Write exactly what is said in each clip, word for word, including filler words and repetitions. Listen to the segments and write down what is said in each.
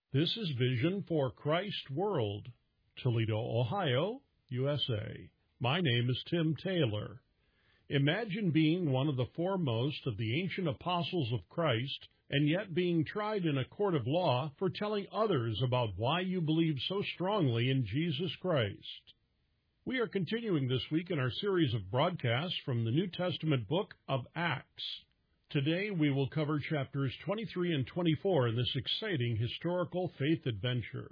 This is Vision for Christ World, Toledo, Ohio, U S A. My name is Tim Taylor. Imagine being one of the foremost of the ancient apostles of Christ and yet being tried in a court of law for telling others about why you believe so strongly in Jesus Christ. We are continuing this week in our series of broadcasts from the New Testament book of Acts. Today we will cover chapters twenty-three and twenty-four in this exciting historical faith adventure.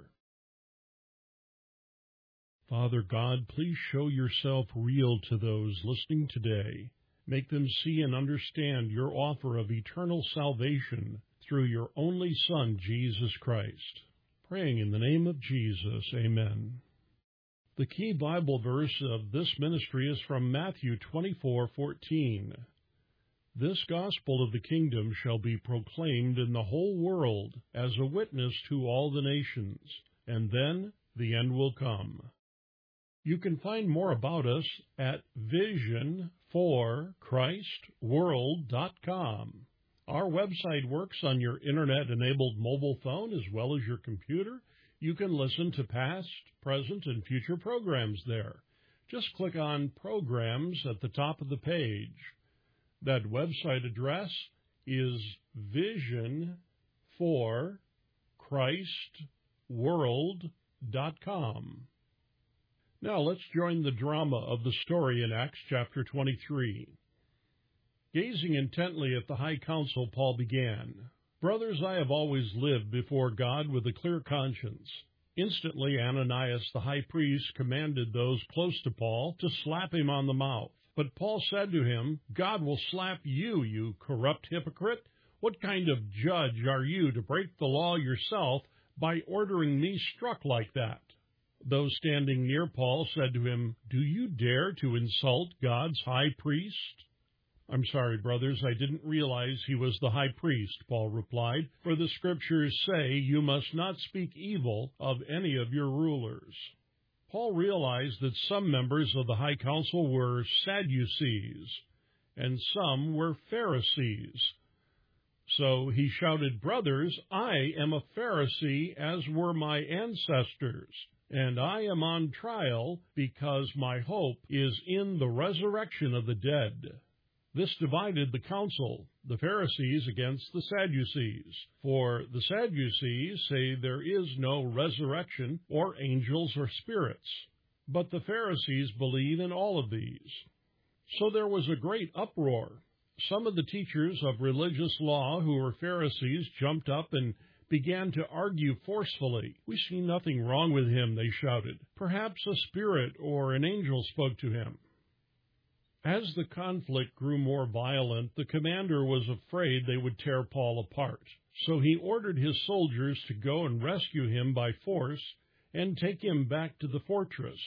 Father God, please show yourself real to those listening today. Make them see and understand your offer of eternal salvation through your only Son, Jesus Christ. Praying in the name of Jesus, amen. The key Bible verse of this ministry is from Matthew twenty-four fourteen. This gospel of the kingdom shall be proclaimed in the whole world as a witness to all the nations, and then the end will come. You can find more about us at vision for christ world dot com. Our website works on your internet-enabled mobile phone as well as your computer. You can listen to past, present, and future programs there. Just click on Programs at the top of the page. That website address is vision for christ world dot com. Now let's join the drama of the story in Acts chapter twenty-three. Gazing intently at the high council, Paul began, "Brothers, I have always lived before God with a clear conscience." Instantly Ananias the high priest commanded those close to Paul to slap him on the mouth. But Paul said to him, "God will slap you, you corrupt hypocrite. What kind of judge are you to break the law yourself by ordering me struck like that?" Those standing near Paul said to him, "Do you dare to insult God's high priest?" "I'm sorry, brothers, I didn't realize he was the high priest," Paul replied, "for the scriptures say you must not speak evil of any of your rulers." Paul realized that some members of the high council were Sadducees, and some were Pharisees. So he shouted, "Brothers, I am a Pharisee, as were my ancestors, and I am on trial because my hope is in the resurrection of the dead." This divided the council, the Pharisees against the Sadducees. For the Sadducees say there is no resurrection or angels or spirits, but the Pharisees believe in all of these. So there was a great uproar. Some of the teachers of religious law who were Pharisees jumped up and began to argue forcefully. "We see nothing wrong with him," they shouted. "Perhaps a spirit or an angel spoke to him." As the conflict grew more violent, the commander was afraid they would tear Paul apart. So he ordered his soldiers to go and rescue him by force and take him back to the fortress.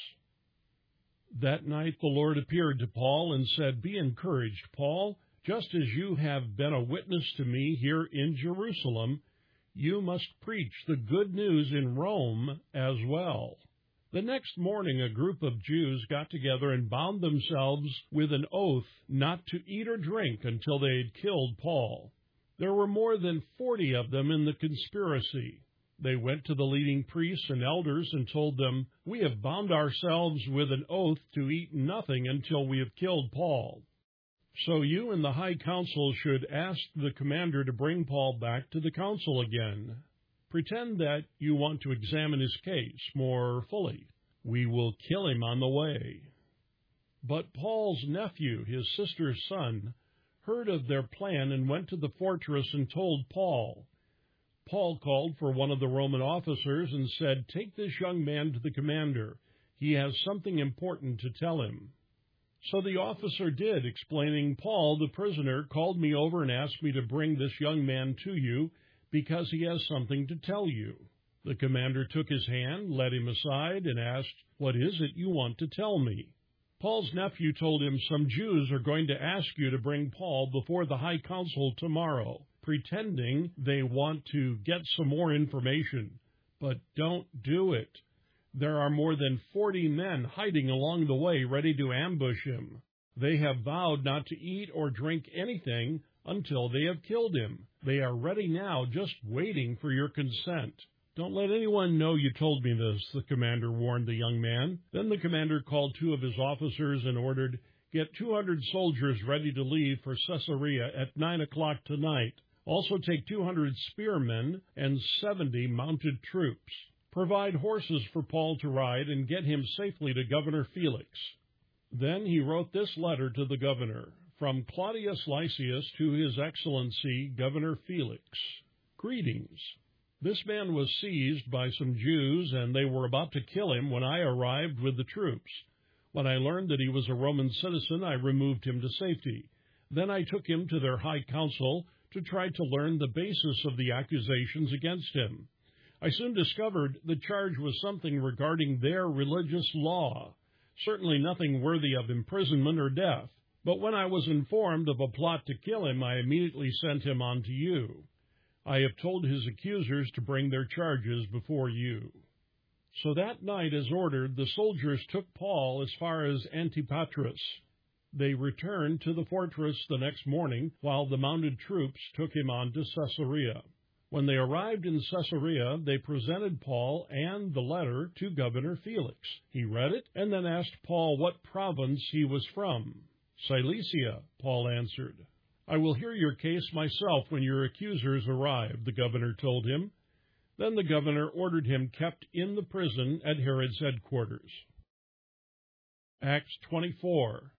That night the Lord appeared to Paul and said, "Be encouraged, Paul. Just as you have been a witness to me here in Jerusalem, you must preach the good news in Rome as well." The next morning, a group of Jews got together and bound themselves with an oath not to eat or drink until they had killed Paul. There were more than forty of them in the conspiracy. They went to the leading priests and elders and told them, "We have bound ourselves with an oath to eat nothing until we have killed Paul. So you and the high council should ask the commander to bring Paul back to the council again. Pretend that you want to examine his case more fully. We will kill him on the way." But Paul's nephew, his sister's son, heard of their plan and went to the fortress and told Paul. Paul called for one of the Roman officers and said, "Take this young man to the commander. He has something important to tell him." So the officer did, explaining, "Paul, the prisoner, called me over and asked me to bring this young man to you because he has something to tell you." The commander took his hand, led him aside, and asked, "What is it you want to tell me?" Paul's nephew told him, "Some Jews are going to ask you to bring Paul before the high council tomorrow, pretending they want to get some more information. But don't do it. There are more than forty men hiding along the way, ready to ambush him. They have vowed not to eat or drink anything until they have killed him. They are ready now, just waiting for your consent. "Don't let anyone know you told me this," the commander warned the young man. Then the commander called two of his officers and ordered, "Get two hundred soldiers ready to leave for Caesarea at nine o'clock tonight. Also take two hundred spearmen and seventy mounted troops. Provide horses for Paul to ride and get him safely to Governor Felix." Then he wrote this letter to the governor: "From Claudius Lysias to His Excellency Governor Felix. Greetings. This man was seized by some Jews, and they were about to kill him when I arrived with the troops. When I learned that he was a Roman citizen, I removed him to safety. Then I took him to their high council to try to learn the basis of the accusations against him. I soon discovered the charge was something regarding their religious law, certainly nothing worthy of imprisonment or death. But when I was informed of a plot to kill him, I immediately sent him on to you. I have told his accusers to bring their charges before you." So that night, as ordered, the soldiers took Paul as far as Antipatris. They returned to the fortress the next morning, while the mounted troops took him on to Caesarea. When they arrived in Caesarea, they presented Paul and the letter to Governor Felix. He read it and then asked Paul what province he was from. "Cilicia," Paul answered. "I will hear your case myself when your accusers arrive," the governor told him. Then the governor ordered him kept in the prison at Herod's headquarters. Acts twenty-four.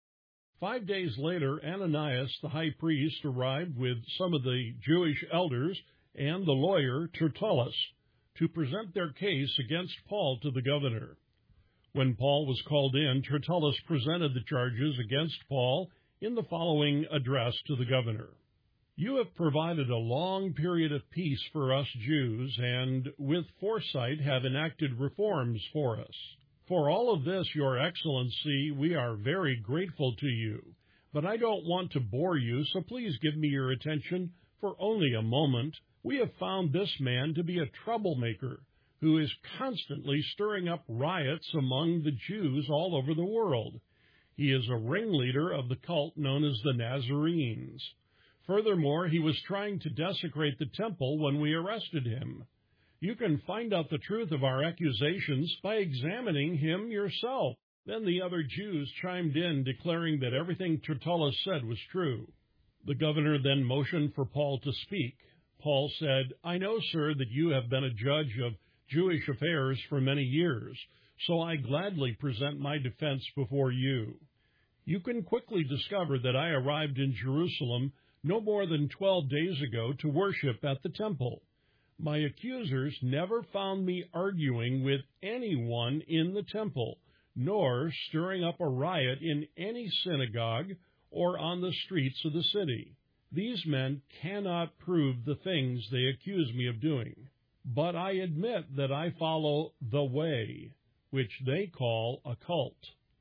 Five days later, Ananias the high priest arrived with some of the Jewish elders and the lawyer Tertullus to present their case against Paul to the governor. When Paul was called in, Tertullus presented the charges against Paul in the following address to the governor: "You have provided a long period of peace for us Jews, and with foresight have enacted reforms for us. For all of this, Your Excellency, we are very grateful to you. But I don't want to bore you, so please give me your attention for only a moment. We have found this man to be a troublemaker who is constantly stirring up riots among the Jews all over the world. He is a ringleader of the cult known as the Nazarenes. Furthermore, he was trying to desecrate the temple when we arrested him. You can find out the truth of our accusations by examining him yourself." Then the other Jews chimed in, declaring that everything Tertullus said was true. The governor then motioned for Paul to speak. Paul said, "I know, sir, that you have been a judge of Jewish affairs for many years, so I gladly present my defense before you. You can quickly discover that I arrived in Jerusalem no more than twelve days ago to worship at the temple. My accusers never found me arguing with anyone in the temple, nor stirring up a riot in any synagogue or on the streets of the city. These men cannot prove the things they accuse me of doing. But I admit that I follow the way, which they call a cult.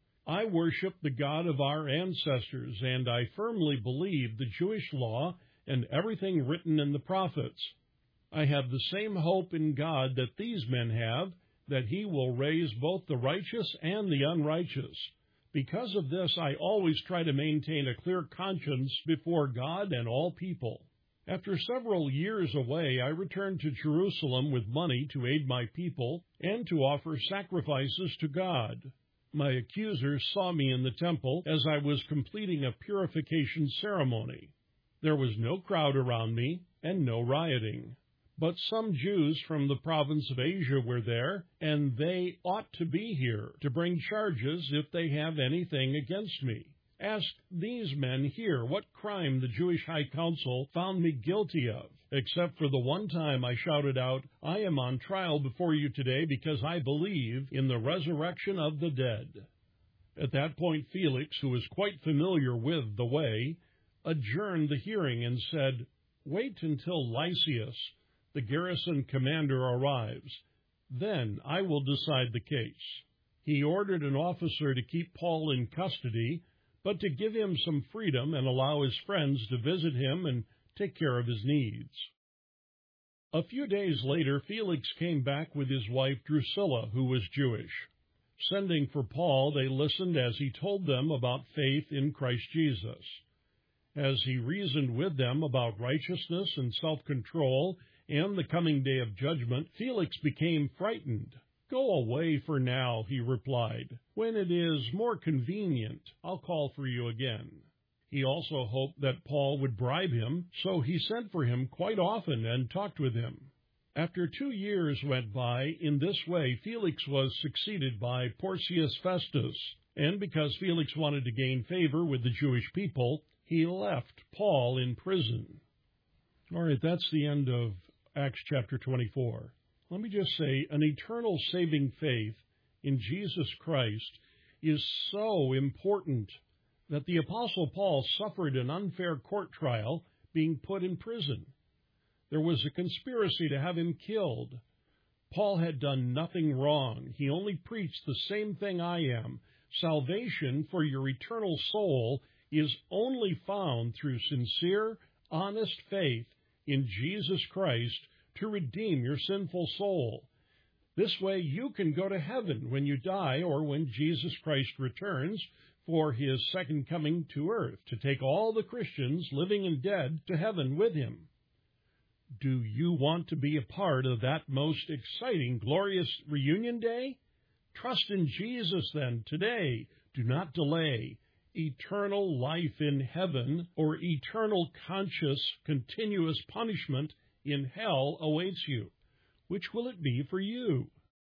I worship the God of our ancestors, and I firmly believe the Jewish law and everything written in the prophets. I have the same hope in God that these men have, that He will raise both the righteous and the unrighteous. Because of this, I always try to maintain a clear conscience before God and all people. After several years away, I returned to Jerusalem with money to aid my people and to offer sacrifices to God. My accusers saw me in the temple as I was completing a purification ceremony. There was no crowd around me and no rioting. But some Jews from the province of Asia were there, and they ought to be here to bring charges if they have anything against me. Ask these men here what crime the Jewish High Council found me guilty of, except for the one time I shouted out, 'I am on trial before you today because I believe in the resurrection of the dead.'" At that point, Felix, who was quite familiar with the way, adjourned the hearing and said, "Wait until Lysias, the garrison commander, arrives. Then I will decide the case." He ordered an officer to keep Paul in custody, but to give him some freedom and allow his friends to visit him and take care of his needs. A few days later, Felix came back with his wife Drusilla, who was Jewish. Sending for Paul, they listened as he told them about faith in Christ Jesus. As he reasoned with them about righteousness and self-control and the coming day of judgment, Felix became frightened. "Go away for now," he replied. "When it is more convenient, I'll call for you again." He also hoped that Paul would bribe him, so he sent for him quite often and talked with him. After two years went by, in this way Felix was succeeded by Porcius Festus, and because Felix wanted to gain favor with the Jewish people, he left Paul in prison. All right, that's the end of Acts chapter twenty-four. Let me just say, an eternal saving faith in Jesus Christ is so important that the Apostle Paul suffered an unfair court trial being put in prison. There was a conspiracy to have him killed. Paul had done nothing wrong. He only preached the same thing I am. Salvation for your eternal soul is only found through sincere, honest faith in Jesus Christ to redeem your sinful soul. This way you can go to heaven when you die or when Jesus Christ returns for his second coming to earth to take all the Christians, living and dead, to heaven with him. Do you want to be a part of that most exciting, glorious reunion day? Trust in Jesus then today. Do not delay. Eternal life in heaven or eternal conscious, continuous punishment in hell awaits you. Which will it be for you?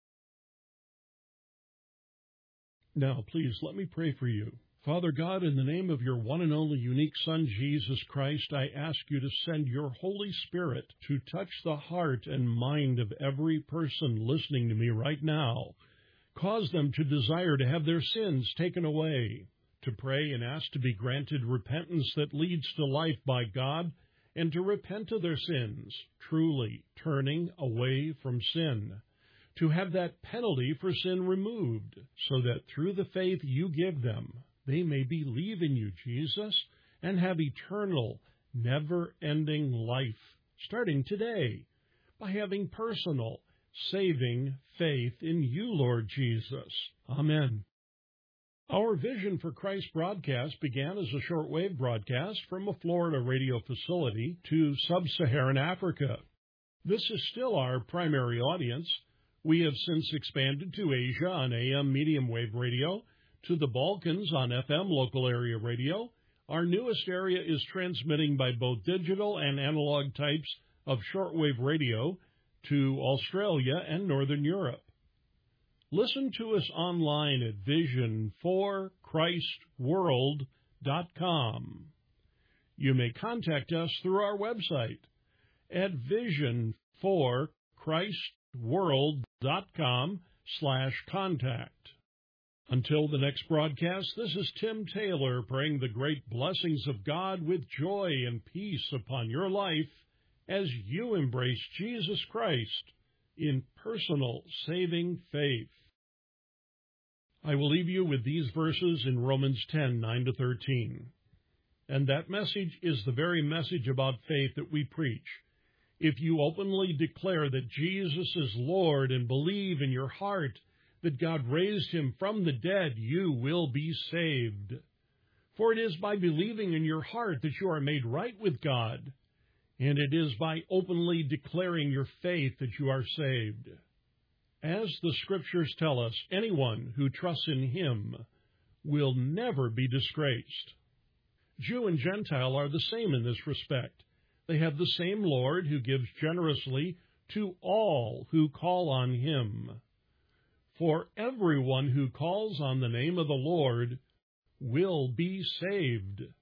Now, please let me pray for you. Father God, in the name of your one and only unique Son, Jesus Christ, I ask you to send your Holy Spirit to touch the heart and mind of every person listening to me right now. Cause them to desire to have their sins taken away, to pray and ask to be granted repentance that leads to life by God, and to repent of their sins, truly turning away from sin, to have that penalty for sin removed, so that through the faith you give them, they may believe in you, Jesus, and have eternal, never-ending life, starting today, by having personal, saving faith in you, Lord Jesus. Amen. Our Vision for Christ broadcast began as a shortwave broadcast from a Florida radio facility to sub-Saharan Africa. This is still our primary audience. We have since expanded to Asia on A M medium wave radio, to the Balkans on F M local area radio. Our newest area is transmitting by both digital and analog types of shortwave radio to Australia and Northern Europe. Listen to us online at vision for christ world dot com. You may contact us through our website at vision for christ world dot com slash contact. Until the next broadcast, this is Tim Taylor praying the great blessings of God with joy and peace upon your life as you embrace Jesus Christ in personal saving faith. I will leave you with these verses in Romans ten, nine to thirteen. And that message is the very message about faith that we preach. If you openly declare that Jesus is Lord and believe in your heart that God raised him from the dead, you will be saved. For it is by believing in your heart that you are made right with God, and it is by openly declaring your faith that you are saved. As the Scriptures tell us, anyone who trusts in him will never be disgraced. Jew and Gentile are the same in this respect. They have the same Lord who gives generously to all who call on him. For everyone who calls on the name of the Lord will be saved.